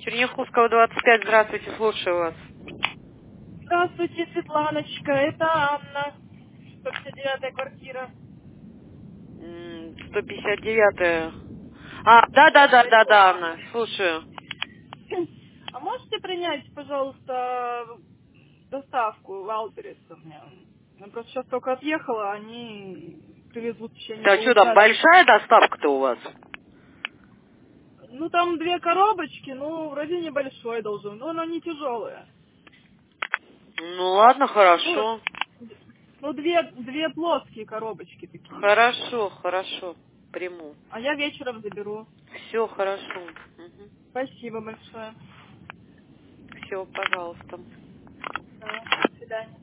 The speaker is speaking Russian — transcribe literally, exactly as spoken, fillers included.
Черняховского, двадцать пять, здравствуйте, слушаю вас. Здравствуйте, Светланочка, это Анна, сто пятьдесят девятая квартира. М, сто пятьдесят девятая. А, да-да-да-да-да, Анна, слушаю. А можете принять, пожалуйста, доставку в Алберес у меня? Я просто сейчас только отъехала, они привезут в течение Так, что там, получаса. большая доставка-то у вас? Ну, там две коробочки, ну, вроде небольшой должен, но она не тяжелая. Ну, ладно, Ну, хорошо. ну две, две плоские коробочки такие. Хорошо, хорошо, приму. А я вечером заберу. Все хорошо. Спасибо большое. Все, пожалуйста. Да, до свидания.